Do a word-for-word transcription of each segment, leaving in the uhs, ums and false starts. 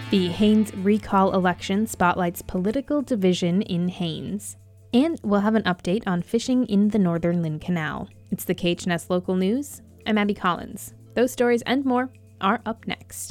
The Haines recall election spotlights political division in Haines. And we'll have an update on fishing in the northern Lynn Canal. It's the K H N S Local News. I'm Abby Collins. Those stories and more are up next.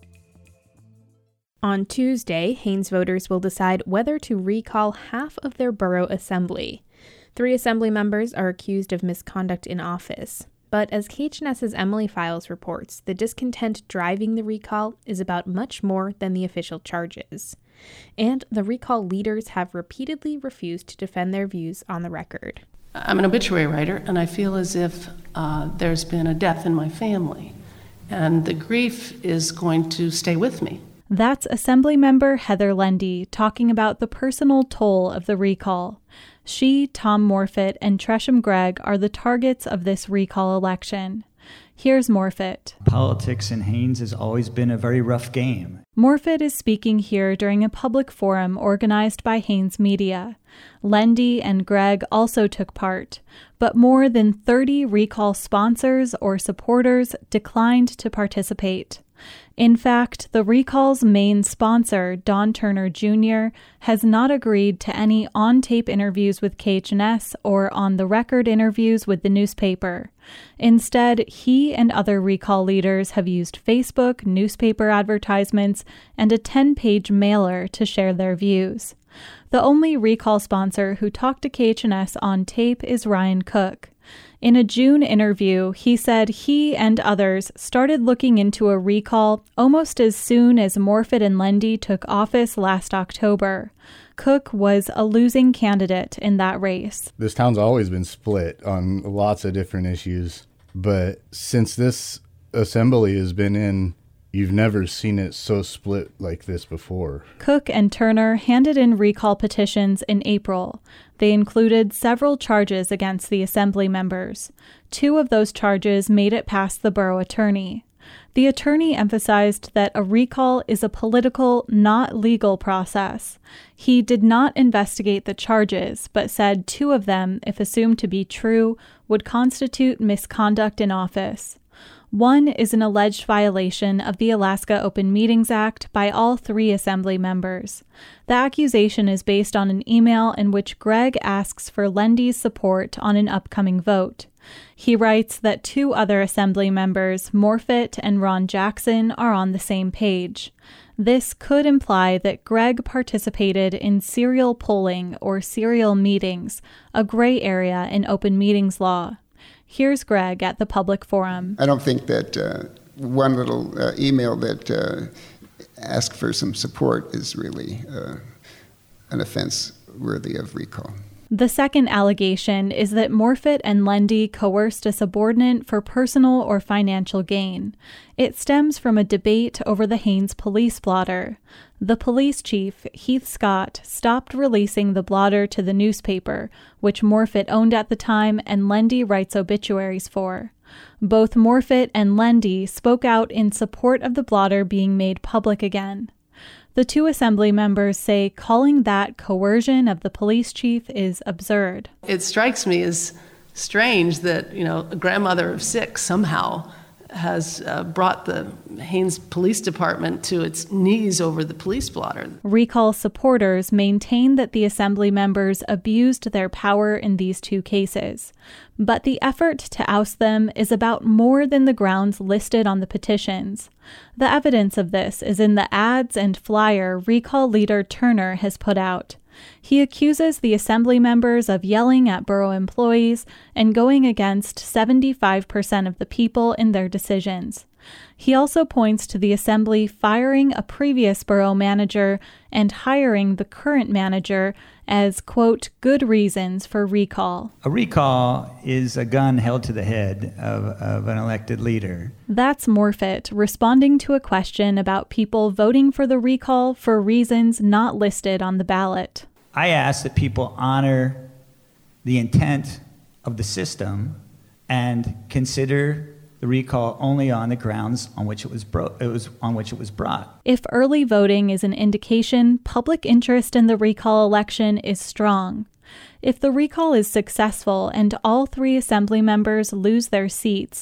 On Tuesday, Haines voters will decide whether to recall half of their borough assembly. Three assembly members are accused of misconduct in office. But as KHNS's Emily Files reports, the discontent driving the recall is about much more than the official charges. And the recall leaders have repeatedly refused to defend their views on the record. I'm an obituary writer, and I feel as if uh, there's been a death in my family, and the grief is going to stay with me. That's Assemblymember Heather Lendy talking about the personal toll of the recall. She, Tom Morfitt, and Tresham Gregg are the targets of this recall election. Here's Morfitt. Politics in Haines has always been a very rough game. Morfitt is speaking here during a public forum organized by Haines Media. Lendy and Gregg also took part, but more than thirty recall sponsors or supporters declined to participate. In fact, the recall's main sponsor, Don Turner Junior, has not agreed to any on-tape interviews with K H N S or on-the-record interviews with the newspaper. Instead, he and other recall leaders have used Facebook, newspaper advertisements, and a ten-page mailer to share their views. The only recall sponsor who talked to K H N S on tape is Ryan Cook. In a June interview, he said he and others started looking into a recall almost as soon as Morfitt and Lendy took office last October. Cook was a losing candidate in that race. This town's always been split on lots of different issues, but since this assembly has been in, you've never seen it so split like this before. Cook and Turner handed in recall petitions in April. They included several charges against the assembly members. Two of those charges made it past the borough attorney. The attorney emphasized that a recall is a political, not legal process. He did not investigate the charges, but said two of them, if assumed to be true, would constitute misconduct in office. One is an alleged violation of the Alaska Open Meetings Act by all three assembly members. The accusation is based on an email in which Gregg asks for Lendy's support on an upcoming vote. He writes that two other assembly members, Morfitt and Ron Jackson, are on the same page. This could imply that Gregg participated in serial polling or serial meetings, a gray area in open meetings law. Here's Gregg at the public forum. I don't think that uh, one little uh, email that uh, asks for some support is really uh, an offense worthy of recall. The second allegation is that Morfitt and Lendy coerced a subordinate for personal or financial gain. It stems from a debate over the Haines police blotter. The police chief, Heath Scott, stopped releasing the blotter to the newspaper, which Morfitt owned at the time and Lendy writes obituaries for. Both Morfitt and Lendy spoke out in support of the blotter being made public again. The two assembly members say calling that coercion of the police chief is absurd. It strikes me as strange that, you know, a grandmother of six somehow has uh, brought the Haines Police Department to its knees over the police blotter. Recall supporters maintain that the assembly members abused their power in these two cases. But the effort to oust them is about more than the grounds listed on the petitions. The evidence of this is in the ads and flyer recall leader Turner has put out. He accuses the assembly members of yelling at borough employees and going against seventy-five percent of the people in their decisions. He also points to the assembly firing a previous borough manager and hiring the current manager as, quote, good reasons for recall. A recall is a gun held to the head of, of an elected leader. That's Morfitt responding to a question about people voting for the recall for reasons not listed on the ballot. I ask that people honor the intent of the system and consider the recall only on the grounds on which it was bro- it was on which it was brought. If early voting is an indication, public interest in the recall election is strong. If the recall is successful and all three assembly members lose their seats,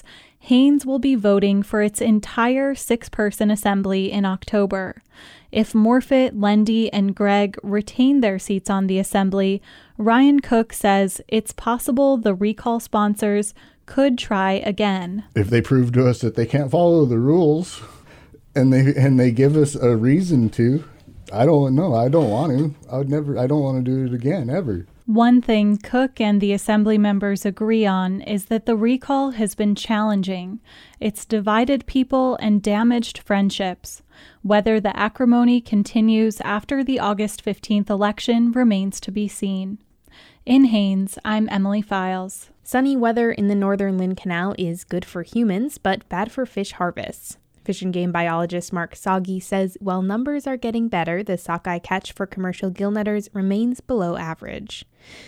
Haines will be voting for its entire six-person assembly in October. If Morfitt, Lendy, and Gregg retain their seats on the assembly, Ryan Cook says it's possible the recall sponsors could try again. If they prove to us that they can't follow the rules and they and they give us a reason to, I don't know. I don't want to. I would never. I don't want to do it again, ever. One thing Cook and the assembly members agree on is that the recall has been challenging. It's divided people and damaged friendships. Whether the acrimony continues after the August fifteenth election remains to be seen. In Haines, I'm Emily Files. Sunny weather in the northern Lynn Canal is good for humans, but bad for fish harvests. Fish and game biologist Mark Sagi says while numbers are getting better, the sockeye catch for commercial gillnetters remains below average.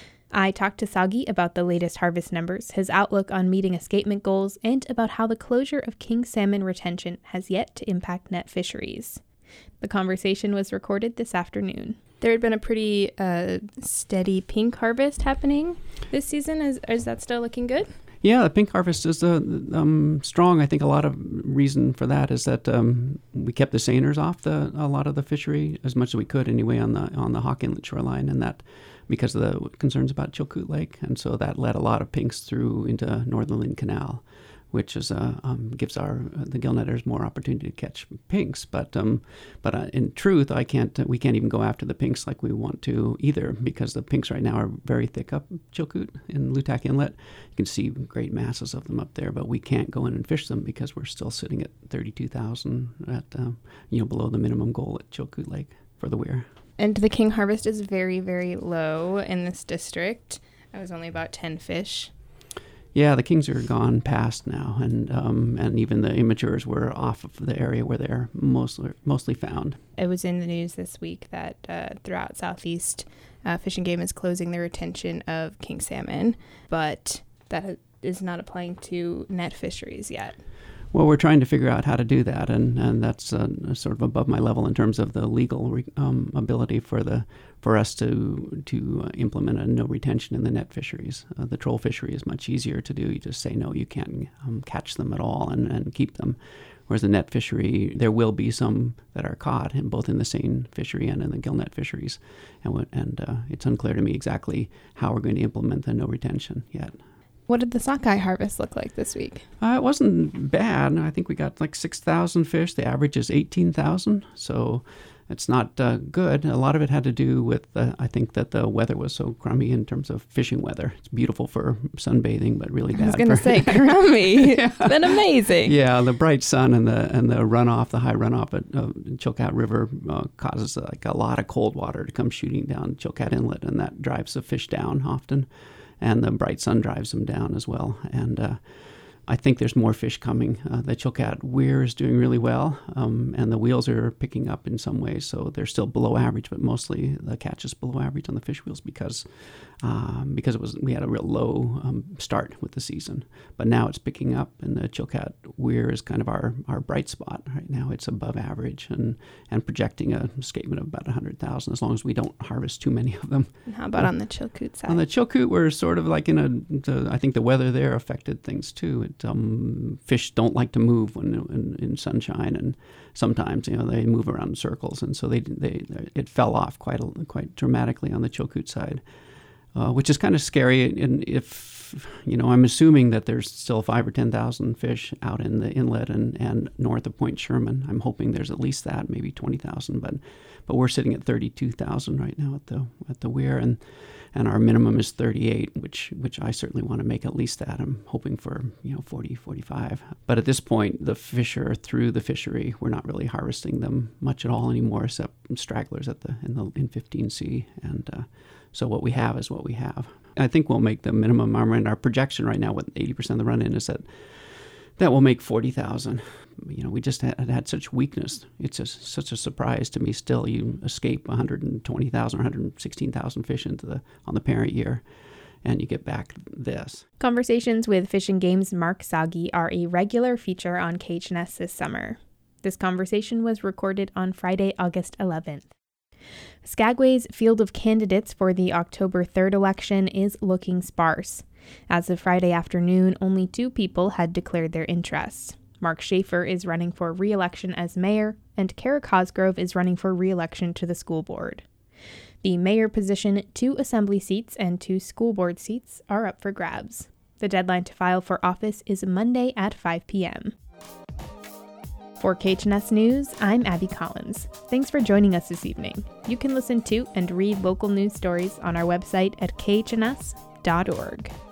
I talked to Sagi about the latest harvest numbers, his outlook on meeting escapement goals, and about how the closure of king salmon retention has yet to impact net fisheries. The conversation was recorded this afternoon. There had been a pretty uh, steady pink harvest happening this season. Is, is that still looking good? Yeah, the pink harvest is uh, um, strong. I think a lot of reason for that is that um, we kept the seiners off the a lot of the fishery as much as we could anyway on the on the Hawk Inlet shoreline, and that because of the concerns about Chilkoot Lake, and so that led a lot of pinks through into northern Lynn Canal, which is uh, um, gives our uh, the gillnetters more opportunity to catch pinks. But um, but uh, in truth, I can't. Uh, we can't even go after the pinks like we want to either, because the pinks right now are very thick up Chilkoot in Lutak Inlet. You can see great masses of them up there, but we can't go in and fish them because we're still sitting at thirty-two thousand at uh, you know below the minimum goal at Chilkoot Lake for the weir. And the king harvest is very, very low in this district. It was only about ten fish. Yeah, the kings are gone past now, and um, and even the immatures were off of the area where they're mostly mostly found. It was in the news this week that uh, throughout Southeast, uh, Fish and Game is closing the retention of king salmon, but that is not applying to net fisheries yet. Well, we're trying to figure out how to do that, and, and that's uh, sort of above my level in terms of the legal re- um, ability for the for us to to uh, implement a no retention in the net fisheries. Uh, the troll fishery is much easier to do. You just say no, you can't um, catch them at all and, and keep them. Whereas the net fishery, there will be some that are caught, in both in the seine fishery and in the gill net fisheries, and and uh, it's unclear to me exactly how we're going to implement the no retention yet. What did the sockeye harvest look like this week? Uh, it wasn't bad. I think we got like six thousand fish. The average is eighteen thousand, so it's not uh, good. A lot of it had to do with, uh, I think, that the weather was so crummy in terms of fishing weather. It's beautiful for sunbathing, but really bad. I was going to for say, crummy. Yeah. It's been amazing. Yeah, the bright sun and the and the runoff, the high runoff at uh, Chilkat River uh, causes uh, like a lot of cold water to come shooting down Chilkat Inlet, and that drives the fish down often. And the bright sun drives them down as well. And uh, I think there's more fish coming. Uh, the Chilkat weir is doing really well, um, and the wheels are picking up in some ways. So they're still below average, but mostly the catch is below average on the fish wheels because um, because it was we had a real low um, start with the season. But now it's picking up, and the Chilkat weir is kind of our, our bright spot right now. It's above average and, and projecting a escapement of about one hundred thousand as long as we don't harvest too many of them. And how about uh, on the Chilkoot side? On the Chilkoot, we're sort of like in a, the, I think the weather there affected things too. It, um, fish don't like to move when in, in sunshine, and sometimes you know they move around in circles, and so they they it fell off quite a, quite dramatically on the Chilkoot side, uh, which is kind of scary. And if you know, I'm assuming that there's still five or ten thousand fish out in the inlet and, and north of Point Sherman. I'm hoping there's at least that, maybe twenty thousand, but but we're sitting at thirty-two thousand right now at the at the weir, and. And our minimum is thirty-eight, which which I certainly want to make at least that. I'm hoping for, you know, forty, forty-five. But at this point, the fish are through the fishery. We're not really harvesting them much at all anymore, except stragglers at the in the in fifteen C. And uh, so what we have is what we have. I think we'll make the minimum. And our projection right now with eighty percent of the run-in is that that will make forty thousand. You know, we just had, had such weakness. It's a, such a surprise to me still. You escape one hundred twenty thousand or one hundred sixteen thousand fish into the on the parent year, and you get back this. Conversations with Fish and Game's Mark Sagi are a regular feature on K H N S this summer. This conversation was recorded on Friday, August eleventh. Skagway's field of candidates for the October third election is looking sparse. As of Friday afternoon, only two people had declared their interests. Mark Schaefer is running for re-election as mayor, and Kara Cosgrove is running for re-election to the school board. The mayor position, two assembly seats, and two school board seats are up for grabs. The deadline to file for office is Monday at five p.m. For K H N S News, I'm Abby Collins. Thanks for joining us this evening. You can listen to and read local news stories on our website at k h n s dot org.